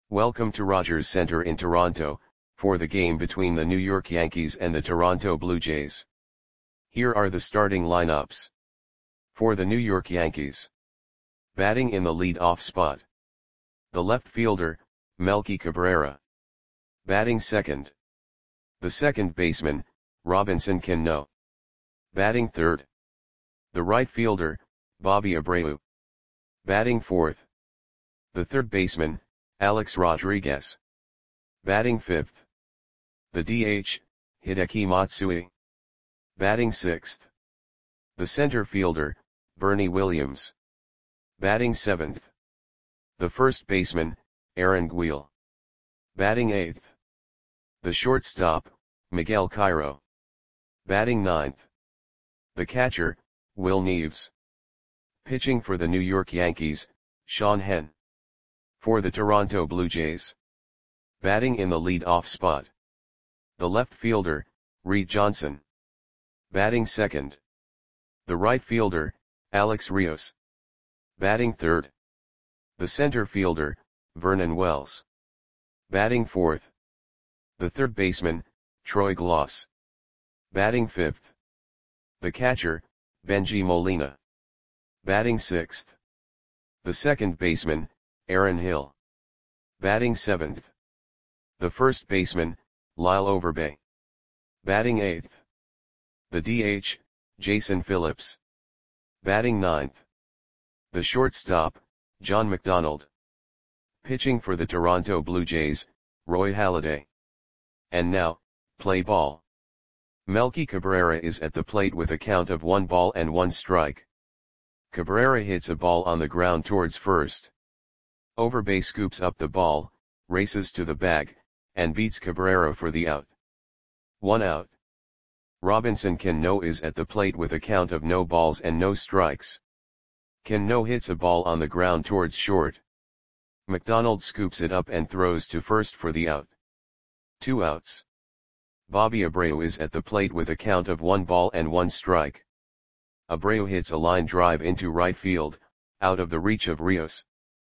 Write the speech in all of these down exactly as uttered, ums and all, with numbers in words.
Welcome to Rogers Centre in Toronto, for the game between the New York Yankees and the Toronto Blue Jays. Here are the starting lineups. For the New York Yankees. Batting in the lead-off spot. The left fielder, Melky Cabrera. Batting second. The second baseman, Robinson Cano. Batting third. The right fielder, Bobby Abreu. Batting fourth. The third baseman, Alex Rodriguez. Batting fifth. The D H, Hideki Matsui. Batting sixth. The center fielder, Bernie Williams. Batting seventh. The first baseman, Aaron Guil. Batting eighth. The shortstop, Miguel Cairo. Batting ninth. The catcher, Will Neves. Pitching for the New York Yankees, Sean Henn. For the Toronto Blue Jays. Batting in the lead-off spot. The left fielder, Reed Johnson. Batting second. The right fielder, Alex Rios. Batting third. The center fielder, Vernon Wells. Batting fourth. The third baseman, Troy Glaus. Batting fifth. The catcher, Bengie Molina. Batting sixth. The second baseman, Aaron Hill. Batting seventh. The first baseman, Lyle Overbay. Batting eighth. The D H, Jason Phillips. Batting ninth. The shortstop, John McDonald. Pitching for the Toronto Blue Jays, Roy Halladay. And now, play ball. Melky Cabrera is at the plate with a count of one ball and one strike. Cabrera hits a ball on the ground towards first. Overbay scoops up the ball, races to the bag, and beats Cabrera for the out. One out. Robinson Cano is at the plate with a count of no balls and no strikes. Cano hits a ball on the ground towards short. McDonald scoops it up and throws to first for the out. Two outs. Bobby Abreu is at the plate with a count of one ball and one strike. Abreu hits a line drive into right field, out of the reach of Rios.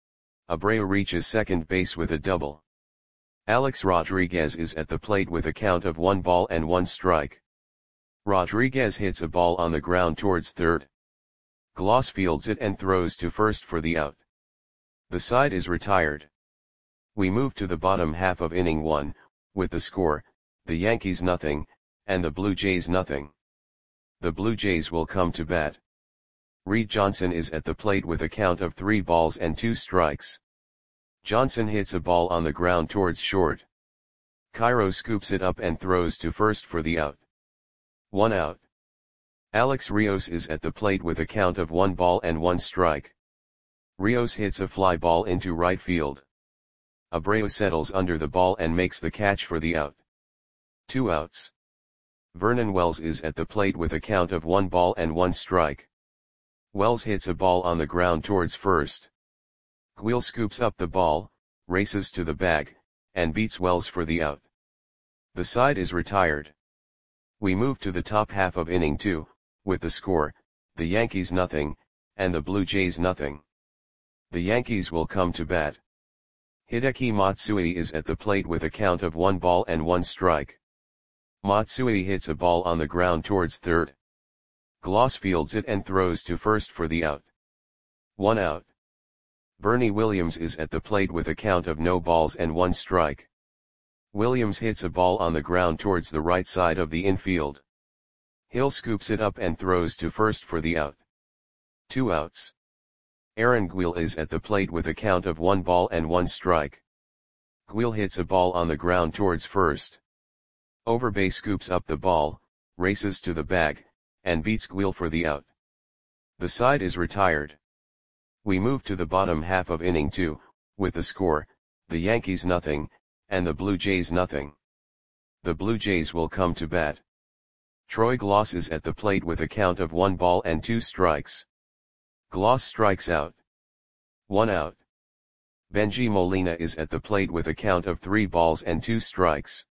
Abreu reaches second base with a double. Alex Rodriguez is at the plate with a count of one ball and one strike. Rodriguez hits a ball on the ground towards third. Glaus fields it and throws to first for the out. The side is retired. We move to the bottom half of inning one, with the score, the Yankees nothing, and the Blue Jays nothing. The Blue Jays will come to bat. Reed Johnson is at the plate with a count of three balls and two strikes. Johnson hits a ball on the ground towards short. Cairo scoops it up and throws to first for the out. One out. Alex Rios is at the plate with a count of one ball and one strike. Rios hits a fly ball into right field. Abreu settles under the ball and makes the catch for the out. Two outs. Vernon Wells is at the plate with a count of one ball and one strike. Wells hits a ball on the ground towards first. Guil scoops up the ball, races to the bag, and beats Wells for the out. The side is retired. We move to the top half of inning two, with the score, the Yankees nothing, and the Blue Jays nothing. The Yankees will come to bat. Hideki Matsui is at the plate with a count of one ball and one strike. Matsui hits a ball on the ground towards third. Glaus fields it and throws to first for the out. One out. Bernie Williams is at the plate with a count of no balls and one strike. Williams hits a ball on the ground towards the right side of the infield. Hill scoops it up and throws to first for the out. Two outs. Aaron Guil is at the plate with a count of one ball and one strike. Guil hits a ball on the ground towards first. Overbay scoops up the ball, races to the bag, and beats Guil for the out. The side is retired. We move to the bottom half of inning two, with the score, the Yankees nothing, and the Blue Jays nothing. The Blue Jays will come to bat. Troy Glaus is at the plate with a count of one ball and two strikes. Glaus strikes out. One out. Bengie Molina is at the plate with a count of three balls and two strikes.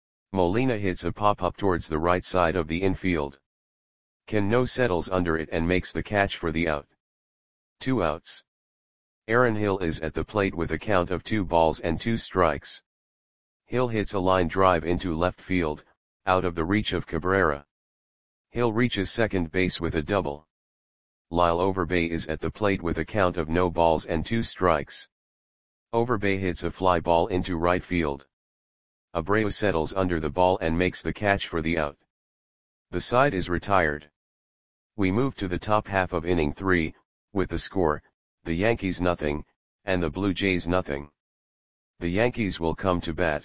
Molina hits a pop-up towards the right side of the infield. Cano settles under it and makes the catch for the out. Two outs. Aaron Hill is at the plate with a count of two balls and two strikes. Hill hits a line drive into left field, out of the reach of Cabrera. Hill reaches second base with a double. Lyle Overbay is at the plate with a count of no balls and two strikes. Overbay hits a fly ball into right field. Abreu settles under the ball and makes the catch for the out. The side is retired. We move to the top half of inning three, with the score, the Yankees nothing, and the Blue Jays nothing. The Yankees will come to bat.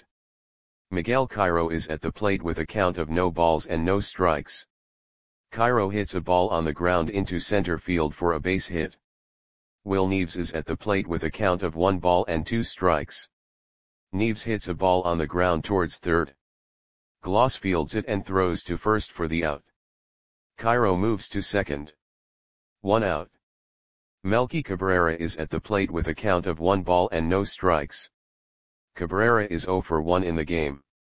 Miguel Cairo is at the plate with a count of no balls and no strikes. Cairo hits a ball on the ground into center field for a base hit. Will Neves is at the plate with a count of one ball and two strikes. Neves hits a ball on the ground towards third. Gloss fields it and throws to first for the out. Cairo moves to second. One out. Melky Cabrera is at the plate with a count of one ball and no strikes. Cabrera is zero for one in the game.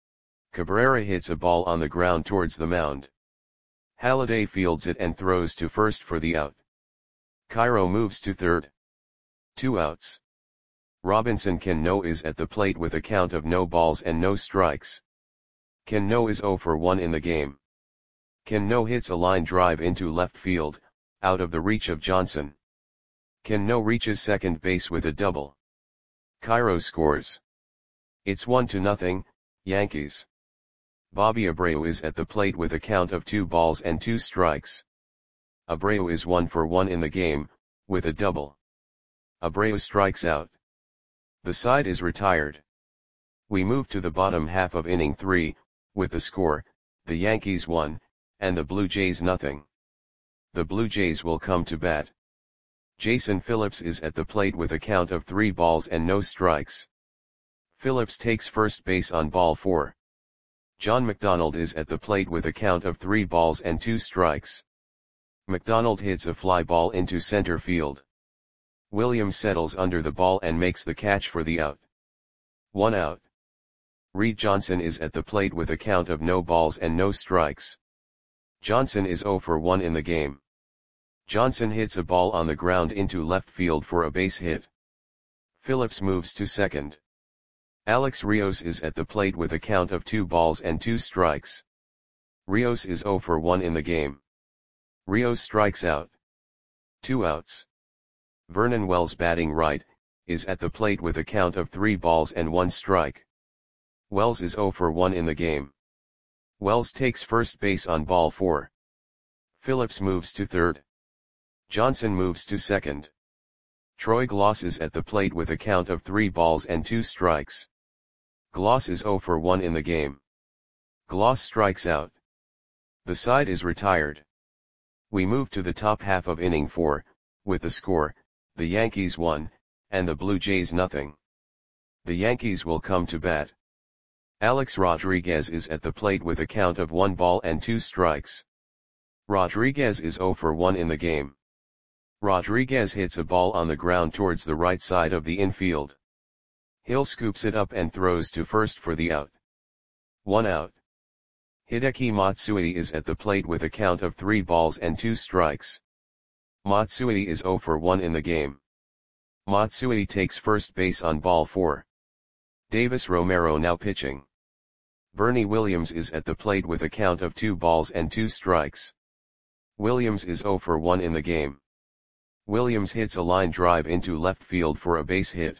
Cabrera hits a ball on the ground towards the mound. Halladay fields it and throws to first for the out. Cairo moves to third. Two outs. Robinson Cano is at the plate with a count of no balls and no strikes. Cano is zero for one in the game. Cano hits a line drive into left field, out of the reach of Johnson. Cano reaches second base with a double. Cairo scores. It's one to nothing, Yankees. Bobby Abreu is at the plate with a count of two balls and two strikes. Abreu is one for one in the game, with a double. Abreu strikes out. The side is retired. We move to the bottom half of inning three, with the score, the Yankees one, and the Blue Jays nothing. The Blue Jays will come to bat. Jason Phillips is at the plate with a count of three balls and no strikes. Phillips takes first base on ball four. John McDonald is at the plate with a count of three balls and two strikes. McDonald hits a fly ball into center field. Williams settles under the ball and makes the catch for the out. One out. Reed Johnson is at the plate with a count of no balls and no strikes. Johnson is zero for one in the game. Johnson hits a ball on the ground into left field for a base hit. Phillips moves to second. Alex Rios is at the plate with a count of two balls and two strikes. Rios is zero for one in the game. Rios strikes out. Two outs. Vernon Wells, batting right, is at the plate with a count of three balls and one strike. Wells is zero for one in the game. Wells takes first base on ball four. Phillips moves to third. Johnson moves to second. Troy Gloss is at the plate with a count of three balls and two strikes. Gloss is zero for one in the game. Gloss strikes out. The side is retired. We move to the top half of inning four, with the score, the Yankees one, and the Blue Jays nothing. The Yankees will come to bat. Alex Rodriguez is at the plate with a count of one ball and two strikes. Rodriguez is zero for one in the game. Rodriguez hits a ball on the ground towards the right side of the infield. Hill scoops it up and throws to first for the out. One out. Hideki Matsui is at the plate with a count of three balls and two strikes. Matsui is zero for one in the game. Matsui takes first base on ball four. Davis Romero now pitching. Bernie Williams is at the plate with a count of two balls and two strikes. Williams is zero for one in the game. Williams hits a line drive into left field for a base hit.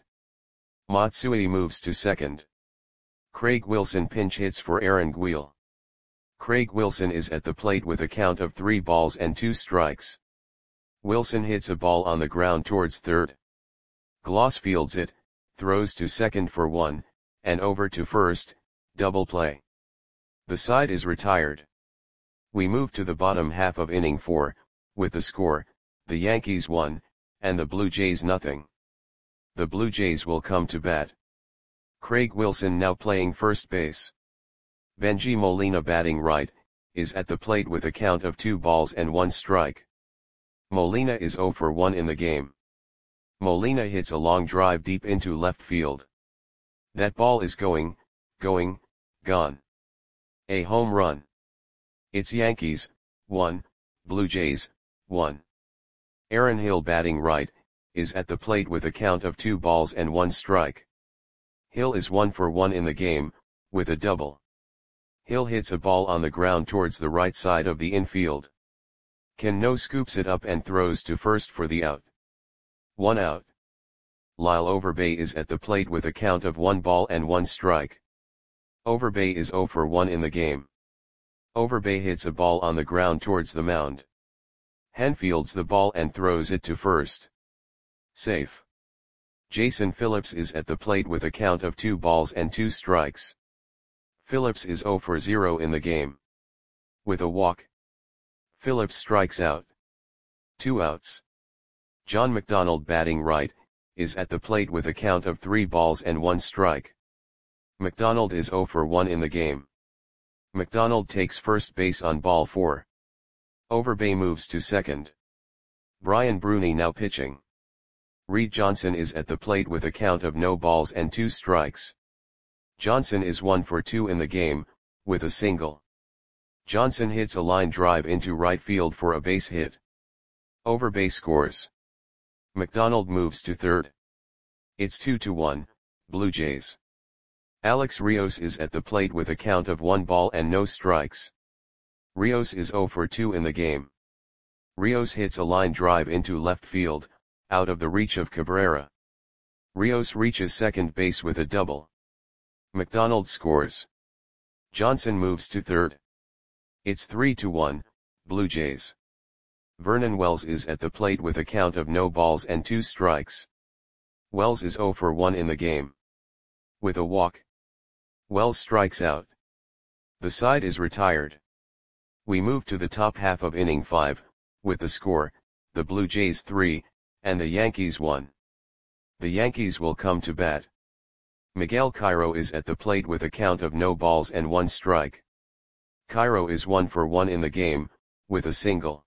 Matsui moves to second. Craig Wilson pinch hits for Aaron Guil. Craig Wilson is at the plate with a count of three balls and two strikes. Wilson hits a ball on the ground towards third. Gloss fields it, throws to second for one, and over to first, double play. The side is retired. We move to the bottom half of inning four, with the score, the Yankees one, and the Blue Jays nothing. The Blue Jays will come to bat. Craig Wilson now playing first base. Benji Molina, batting right, is at the plate with a count of two balls and one strike. Molina is zero for one in the game. Molina hits a long drive deep into left field. That ball is going, going, gone. A home run. It's Yankees, one, Blue Jays, one. Aaron Hill, batting right, is at the plate with a count of two balls and one strike. Hill is one for one in the game, with a double. Hill hits a ball on the ground towards the right side of the infield. Cano scoops it up and throws to first for the out. One out. Lyle Overbay is at the plate with a count of one ball and one strike. Overbay is zero for one in the game. Overbay hits a ball on the ground towards the mound. Hen fields the ball and throws it to first. Safe. Jason Phillips is at the plate with a count of two balls and two strikes. Phillips is zero for zero in the game. With a walk, Phillips strikes out. Two outs. John McDonald, batting right, is at the plate with a count of three balls and one strike. McDonald is zero for one in the game. McDonald takes first base on ball four. Overbay moves to second. Brian Bruni now pitching. Reed Johnson is at the plate with a count of no balls and two strikes. Johnson is one for two in the game, with a single. Johnson hits a line drive into right field for a base hit. Overbay scores. McDonald moves to third. It's two to one, Blue Jays. Alex Rios is at the plate with a count of one ball and no strikes. Rios is zero for two in the game. Rios hits a line drive into left field, out of the reach of Cabrera. Rios reaches second base with a double. McDonald scores. Johnson moves to third. It's three to one, Blue Jays. Vernon Wells is at the plate with a count of no balls and two strikes. Wells is zero for one in the game. With a walk, Wells strikes out. The side is retired. We move to the top half of inning five, with the score, the Blue Jays three, and the Yankees one. The Yankees will come to bat. Miguel Cairo is at the plate with a count of no balls and one strike. Cairo is one for one in the game, with a single.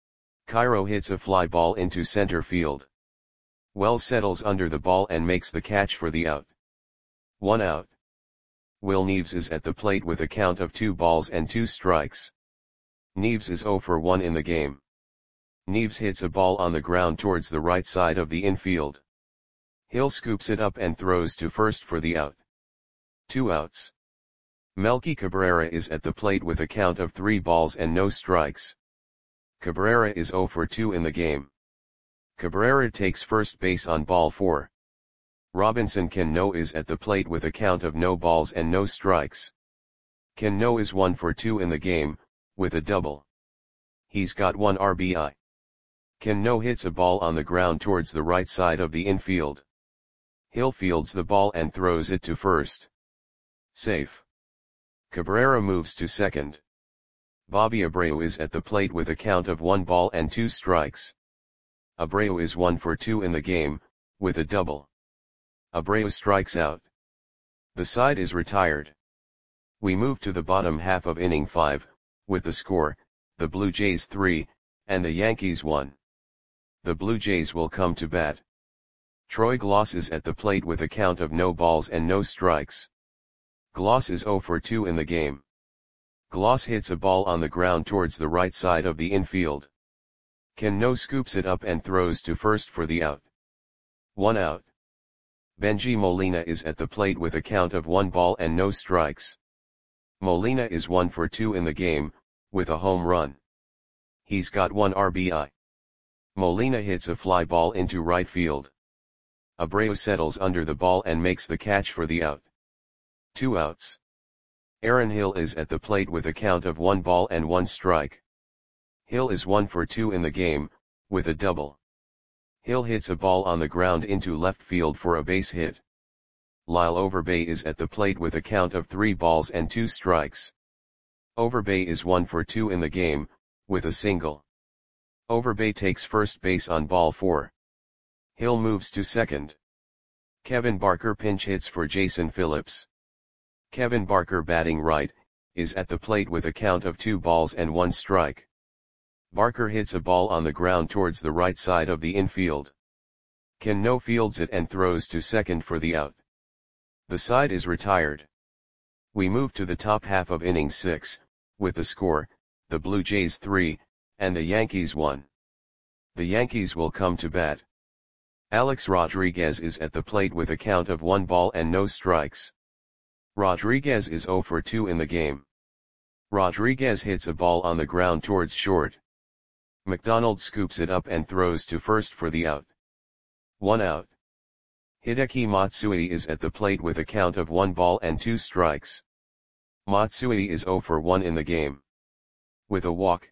Cairo hits a fly ball into center field. Wells settles under the ball and makes the catch for the out. One out. Will Neves is at the plate with a count of two balls and two strikes. Neves is zero for one in the game. Neves hits a ball on the ground towards the right side of the infield. Hill scoops it up and throws to first for the out. Two outs. Melky Cabrera is at the plate with a count of three balls and no strikes. Cabrera is zero for two in the game. Cabrera takes first base on ball four. Robinson Cano is at the plate with a count of no balls and no strikes. Cano is one for two in the game, with a double. He's got one R B I. Cano hits a ball on the ground towards the right side of the infield. Hill fields the ball and throws it to first. Safe. Cabrera moves to second. Bobby Abreu is at the plate with a count of one ball and two strikes. Abreu is one for two in the game, with a double. Abreu strikes out. The side is retired. We move to the bottom half of inning five, with the score, the Blue Jays three, and the Yankees one. The Blue Jays will come to bat. Troy Gloss is at the plate with a count of no balls and no strikes. Gloss is zero for two in the game. Gloss hits a ball on the ground towards the right side of the infield. Cano scoops it up and throws to first for the out. One out. Benji Molina is at the plate with a count of one ball and no strikes. Molina is one for two in the game, with a home run. He's got one R B I. Molina hits a fly ball into right field. Abreu settles under the ball and makes the catch for the out. Two outs. Aaron Hill is at the plate with a count of one ball and one strike. Hill is one for two in the game, with a double. Hill hits a ball on the ground into left field for a base hit. Lyle Overbay is at the plate with a count of three balls and two strikes. Overbay is one for two in the game, with a single. Overbay takes first base on ball four. Hill moves to second. Kevin Barker pinch hits for Jason Phillips. Kevin Barker, batting right, is at the plate with a count of two balls and one strike. Barker hits a ball on the ground towards the right side of the infield. Cano fields it and throws to second for the out. The side is retired. We move to the top half of inning six, with the score, the Blue Jays three, and the Yankees one. The Yankees will come to bat. Alex Rodriguez is at the plate with a count of one ball and no strikes. Rodriguez is zero for two in the game. Rodriguez hits a ball on the ground towards short. McDonald scoops it up and throws to first for the out. One out. Hideki Matsui is at the plate with a count of one ball and two strikes. Matsui is zero for one in the game. With a walk,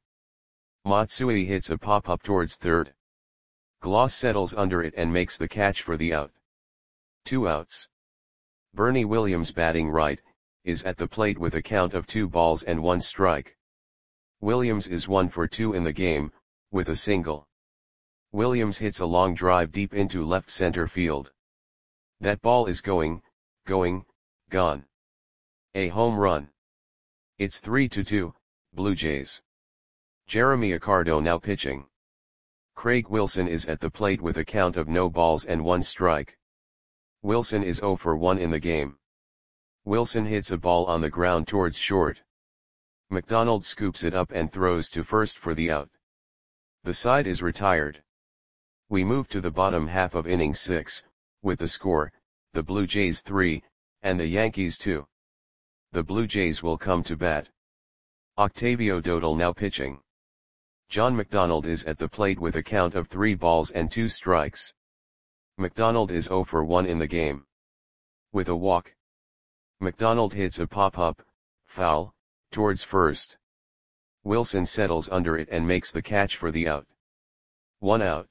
Matsui hits a pop-up towards third. Gloss settles under it and makes the catch for the out. Two outs. Bernie Williams, batting right, is at the plate with a count of two balls and one strike. Williams is one for two in the game, with a single. Williams hits a long drive deep into left center field. That ball is going, going, gone. A home run. It's three to two, Blue Jays. Jeremy Accardo now pitching. Craig Wilson is at the plate with a count of no balls and one strike. Wilson is zero for one in the game. Wilson hits a ball on the ground towards short. McDonald scoops it up and throws to first for the out. The side is retired. We move to the bottom half of inning six, with the score, the Blue Jays three, and the Yankees two. The Blue Jays will come to bat. Octavio Dodal now pitching. John McDonald is at the plate with a count of three balls and two strikes. McDonald is zero for one in the game. With a walk, McDonald hits a pop-up, foul, towards first. Wilson settles under it and makes the catch for the out. One out.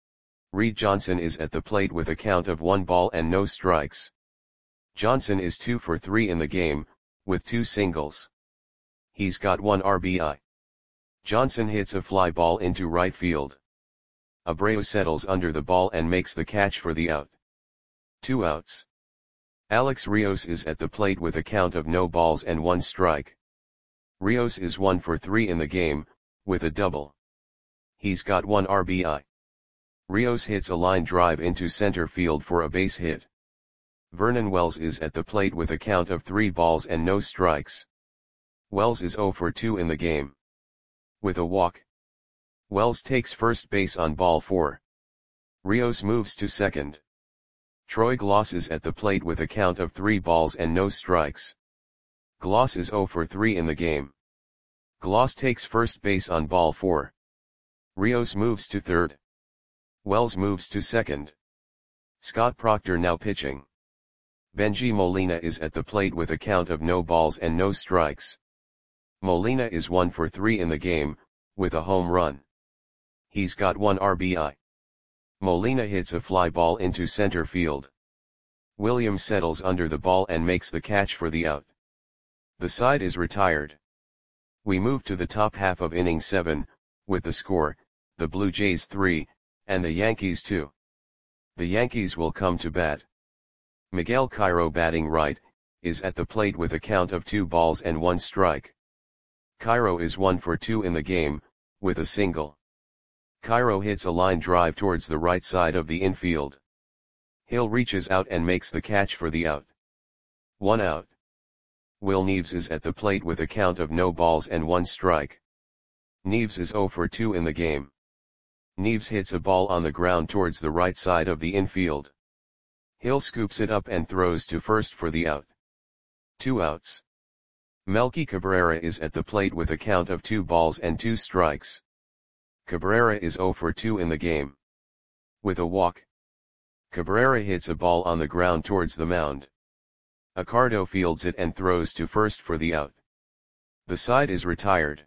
Reed Johnson is at the plate with a count of one ball and no strikes. Johnson is two for three in the game, with two singles. He's got one R B I. Johnson hits a fly ball into right field. Abreu settles under the ball and makes the catch for the out. Two outs. Alex Rios is at the plate with a count of no balls and one strike. Rios is one for three in the game, with a double. He's got one R B I. Rios hits a line drive into center field for a base hit. Vernon Wells is at the plate with a count of three balls and no strikes. Wells is zero for two in the game. With a walk, Wells takes first base on ball four. Rios moves to second. Troy Gloss is at the plate with a count of three balls and no strikes. Gloss is zero for three in the game. Gloss takes first base on ball four. Rios moves to third. Wells moves to second. Scott Proctor now pitching. Benji Molina is at the plate with a count of no balls and no strikes. Molina is one for three in the game, with a home run. He's got one R B I. Molina hits a fly ball into center field. Williams settles under the ball and makes the catch for the out. The side is retired. We move to the top half of inning seven, with the score, the Blue Jays three, and the Yankees two. The Yankees will come to bat. Miguel Cairo, batting right, is at the plate with a count of two balls and one strike. Cairo is one for two in the game, with a single. Cairo hits a line drive towards the right side of the infield. Hill reaches out and makes the catch for the out. One out. Will Neves is at the plate with a count of no balls and one strike. Neves is zero for two in the game. Neves hits a ball on the ground towards the right side of the infield. Hill scoops it up and throws to first for the out. Two outs. Melky Cabrera is at the plate with a count of two balls and two strikes. Cabrera is zero for two in the game. With a walk, Cabrera hits a ball on the ground towards the mound. Accardo fields it and throws to first for the out. The side is retired.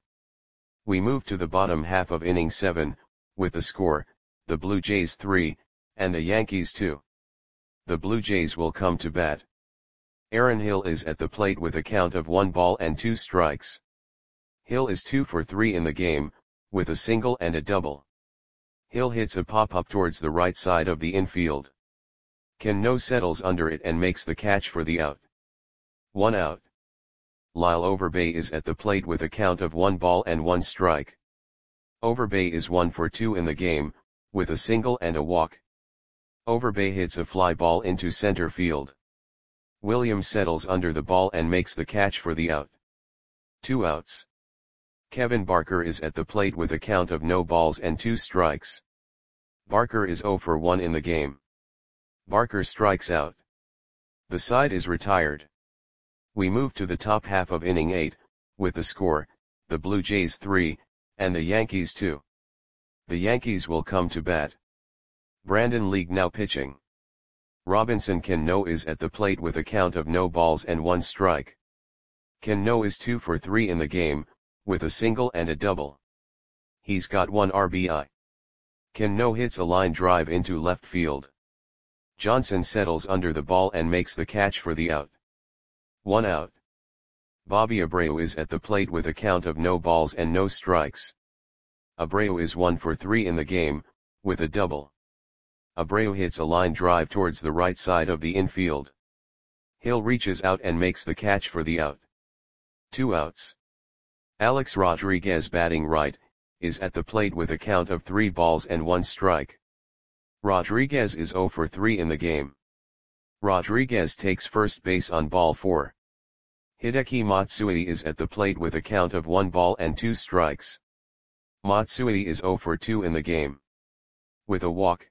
We move to the bottom half of inning seven, with the score, the Blue Jays three, and the Yankees two. The Blue Jays will come to bat. Aaron Hill is at the plate with a count of one ball and two strikes. Hill is two for three in the game, with a single and a double. Hill hits a pop-up towards the right side of the infield. Cano settles under it and makes the catch for the out. One out. Lyle Overbay is at the plate with a count of one ball and one strike. Overbay is one for two in the game, with a single and a walk. Overbay hits a fly ball into center field. Williams settles under the ball and makes the catch for the out. Two outs. Kevin Barker is at the plate with a count of no balls and two strikes. Barker is zero for one in the game. Barker strikes out. The side is retired. We move to the top half of inning eight, with the score, the Blue Jays three, and the Yankees two. The Yankees will come to bat. Brandon League now pitching. Robinson Cano is at the plate with a count of no balls and one strike. Cano is two for three in the game, with a single and a double. He's got one R B I. Cano hits a line drive into left field. Johnson settles under the ball and makes the catch for the out. One out. Bobby Abreu is at the plate with a count of no balls and no strikes. Abreu is one for three in the game, with a double. Abreu hits a line drive towards the right side of the infield. Hill reaches out and makes the catch for the out. Two outs. Alex Rodriguez, batting right, is at the plate with a count of three balls and one strike. Rodriguez is zero for three in the game. Rodriguez takes first base on ball four. Hideki Matsui is at the plate with a count of one ball and two strikes. Matsui is zero for two in the game. With a walk,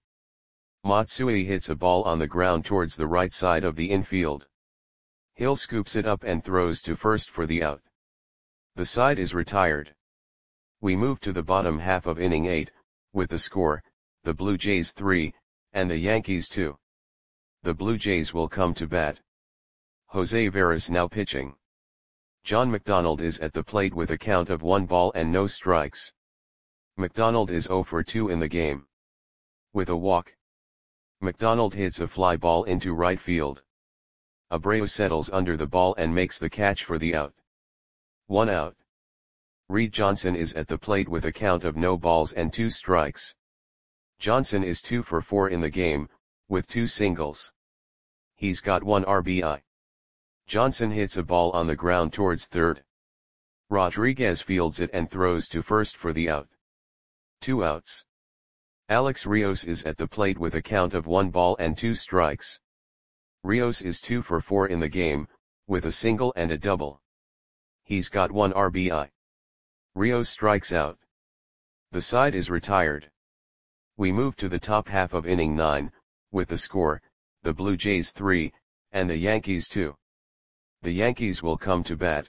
Matsui hits a ball on the ground towards the right side of the infield. Hill scoops it up and throws to first for the out. The side is retired. We move to the bottom half of inning eight, with the score, the Blue Jays three, and the Yankees two. The Blue Jays will come to bat. Jose Veras now pitching. John McDonald is at the plate with a count of one ball and no strikes. McDonald is zero for two in the game. With a walk, McDonald hits a fly ball into right field. Abreu settles under the ball and makes the catch for the out. One out. Reed Johnson is at the plate with a count of no balls and two strikes. Johnson is two for four in the game, with two singles. He's got one R B I. Johnson hits a ball on the ground towards third. Rodriguez fields it and throws to first for the out. Two outs. Alex Rios is at the plate with a count of one ball and two strikes. Rios is two for four in the game, with a single and a double. He's got one R B I. Rios strikes out. The side is retired. We move to the top half of inning nine, with the score, the Blue Jays three, and the Yankees two. The Yankees will come to bat.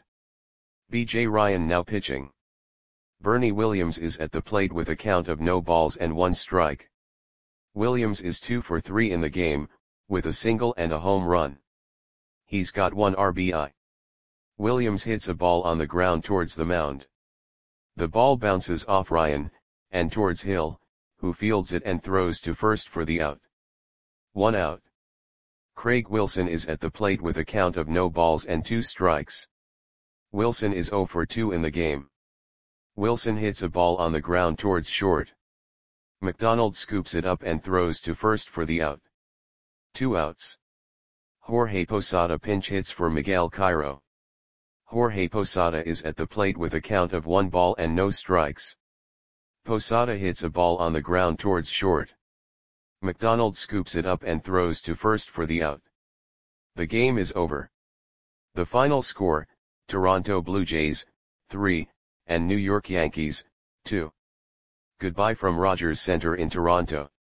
B J Ryan now pitching. Bernie Williams is at the plate with a count of no balls and one strike. Williams is two for three in the game, with a single and a home run. He's got one R B I. Williams hits a ball on the ground towards the mound. The ball bounces off Ryan, and towards Hill, who fields it and throws to first for the out. One out. Craig Wilson is at the plate with a count of no balls and two strikes. Wilson is zero for two in the game. Wilson hits a ball on the ground towards short. McDonald scoops it up and throws to first for the out. Two outs. Jorge Posada pinch hits for Miguel Cairo. Jorge Posada is at the plate with a count of one ball and no strikes. Posada hits a ball on the ground towards short. McDonald scoops it up and throws to first for the out. The game is over. The final score, Toronto Blue Jays, three, and New York Yankees, two. Goodbye from Rogers Center in Toronto.